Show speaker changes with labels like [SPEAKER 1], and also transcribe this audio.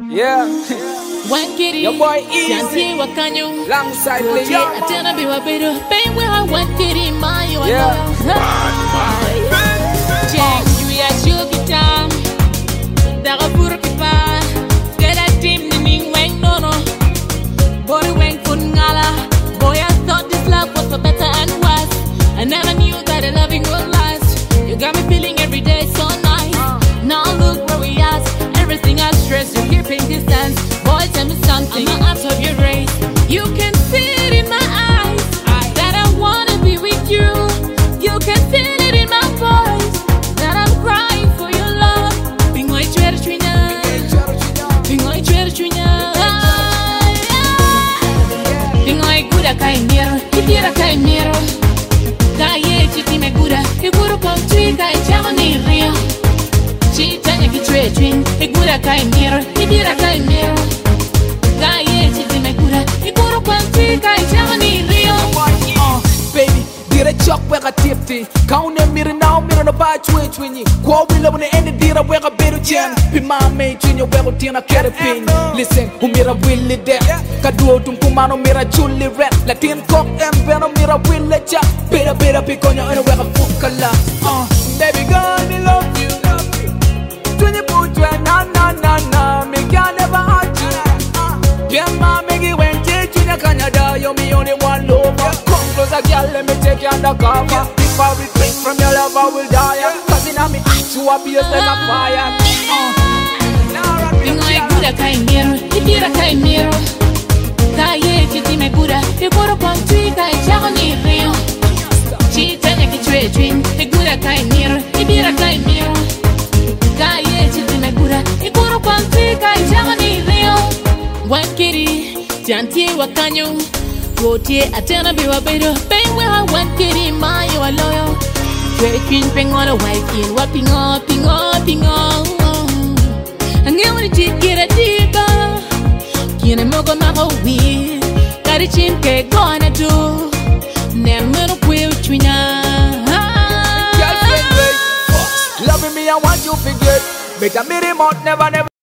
[SPEAKER 1] Yeah.
[SPEAKER 2] One kitty,
[SPEAKER 1] Your boy Easy.
[SPEAKER 2] Janti wakanyo.
[SPEAKER 1] Alongside Leo.
[SPEAKER 2] Yeah, atena biwa bedo. Bang with her one kitty, my you
[SPEAKER 1] Yeah.
[SPEAKER 2] Jeng, you ya chuki tam. Daga burki pa. Get a team ni ning weng no no. Boy weng kun ngala. Boy, I thought this love was for better and worse. I never knew that the loving would last. You got me feeling every day so nice. Now look where we at. Everything I stress, you're keeping distance. Boy, tell me something. I'm out of your race. You can see it in my eyes that I wanna be with you. You can feel it in my voice that I'm crying for your love. Pingoi chwere chwinya, pingoi chwere chwinya. Pingoi guda kai miro, kitira kai miro. Kaye chiti me guda, iguru kom chui kai chama ni rio. Chitanya kichwe chwin, igura kai miro, kitira kai miro. Kaye chiti me guda, iguru kom chui kai chama ni rio.
[SPEAKER 1] Baby, dira chok wega tipti. Kaune mira now, mira no ba chwe chwinyi. Kwa wila wune ene dira wega beru jen. Pima me chwinya wega tina kere pin. Listen, umira willi de. Kaduo kumano mira chuli red. Latin cock and veno mira willi cha. Bera bera piconya ene wega fukala. Baby girl, me love you. Chwinya putwa na na na na. Me can never hurt you. Yeah, ma make it when chwinya Canada. You're me only one lover. Close a girl, let me take you undercover. If I retreat from your love, I will die. Cause in me, you are be like a fire.
[SPEAKER 2] Pingoi guda kai miro, kitira kai miro. Kaye chiti me guda, iguru kom chui kai chama ni rio. Chitanya kichwe chwin, igura kai miro, kitira kai miro. Kaye chiti me guda, iguru kom chui kai chama ni rio. One kitty, janti wakanyo. Gotie atena biwa bedo. Bang with her one kitty, my you are loyal. Straight queen, bang on a white kid. Wapping up, ping up, ping up. And get when you get a diva. Kina mogo mama weed. Got a chin cake gonna do. Never no queer between us.
[SPEAKER 1] Loving me, I want you to forget. Make a minute, never, never.